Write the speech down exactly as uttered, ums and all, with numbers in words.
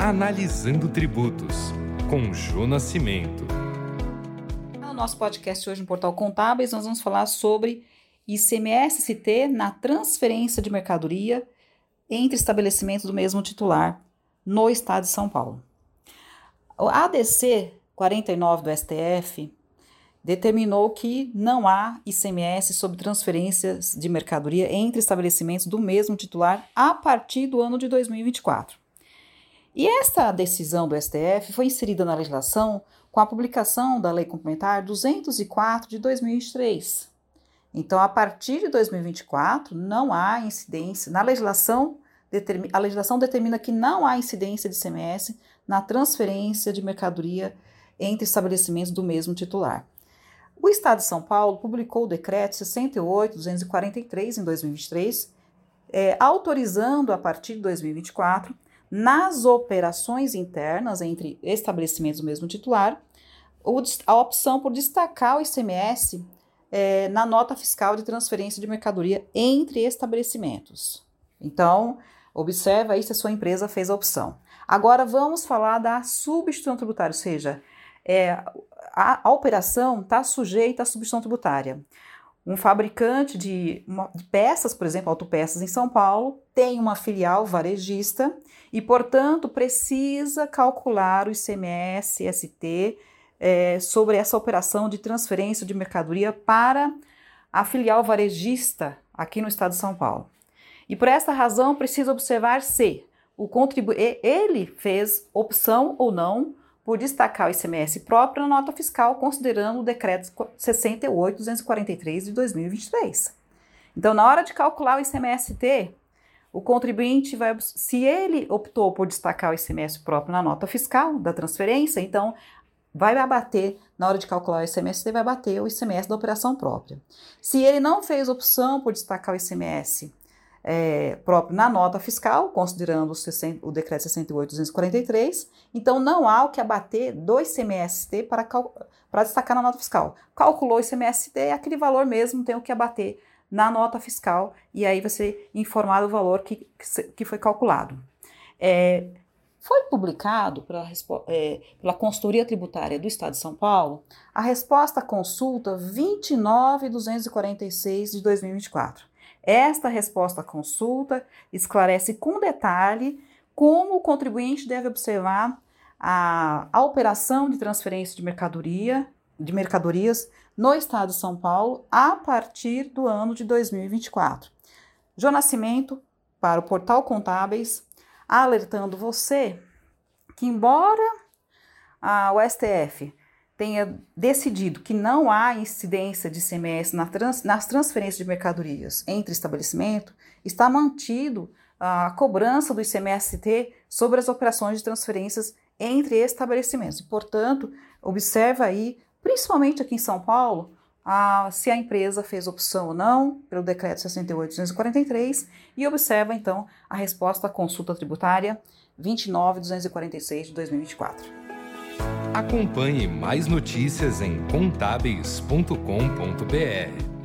Analisando Tributos, com Jô Nascimento. No nosso podcast hoje no Portal Contábeis, nós vamos falar sobre I C M S S T na transferência de mercadoria entre estabelecimentos do mesmo titular no Estado de São Paulo. O A D C quarenta e nove do S T F determinou que não há I C M S sobre transferências de mercadoria entre estabelecimentos do mesmo titular a partir do ano de dois mil e vinte e quatro. E esta decisão do S T F foi inserida na legislação com a publicação da Lei Complementar duzentos e quatro de dois mil e vinte e três. Então, a partir de dois mil e vinte e quatro, não há incidência, na legislação, a legislação determina que não há incidência de I C M S na transferência de mercadoria entre estabelecimentos do mesmo titular. O Estado de São Paulo publicou o decreto sessenta e oito, duzentos e quarenta e três em dois mil e vinte e três, é, autorizando a partir de dois mil e vinte e quatro, nas operações internas entre estabelecimentos do mesmo titular, a opção por destacar o I C M S é, na nota fiscal de transferência de mercadoria entre estabelecimentos. Então, observa aí se a sua empresa fez a opção. Agora vamos falar da substituição tributária, ou seja, é, a, a operação está sujeita à substituição tributária. Um fabricante de, uma, de peças, por exemplo, autopeças em São Paulo, tem uma filial varejista e, portanto, precisa calcular o I C M S S T é, sobre essa operação de transferência de mercadoria para a filial varejista aqui no Estado de São Paulo. E por essa razão, precisa observar se o contribuinte, ele fez opção ou não por destacar o I C M S próprio na nota fiscal, considerando o decreto sessenta e oito, duzentos e quarenta e três de dois mil e vinte e três. Então, na hora de calcular o I C M S T, o contribuinte vai, se ele optou por destacar o I C M S próprio na nota fiscal da transferência, então vai abater, na hora de calcular o I C M S T, vai abater o I C M S da operação própria. Se ele não fez opção por destacar o I C M S É, próprio na nota fiscal, considerando o, sessenta, o decreto sessenta e oito, duzentos e quarenta e três, então não há o que abater do I C M S T para, para destacar na nota fiscal. Calculou o I C M S T, aquele valor mesmo tem o que abater na nota fiscal e aí vai ser informado o valor que, que foi calculado. É, foi publicado pela, é, pela Consultoria Tributária do Estado de São Paulo a resposta à consulta vinte e nove, duzentos e quarenta e seis de dois mil e vinte e quatro. Esta resposta à consulta esclarece com detalhe como o contribuinte deve observar a, a operação de transferência de mercadoria, de mercadorias no Estado de São Paulo a partir do ano de dois mil e vinte e quatro. Jô Nascimento, para o Portal Contábeis, alertando você que, embora a, o S T F tenha decidido que não há incidência de I C M S na trans, nas transferências de mercadorias entre estabelecimento, está mantido a cobrança do I C M S T sobre as operações de transferências entre estabelecimentos. Portanto, observa aí, principalmente aqui em São Paulo, a, se a empresa fez opção ou não pelo decreto sessenta e oito, duzentos e quarenta e três e observa então a resposta à consulta tributária vinte e nove, duzentos e quarenta e seis de dois mil e vinte e quatro. Acompanhe mais notícias em contábeis ponto com ponto br.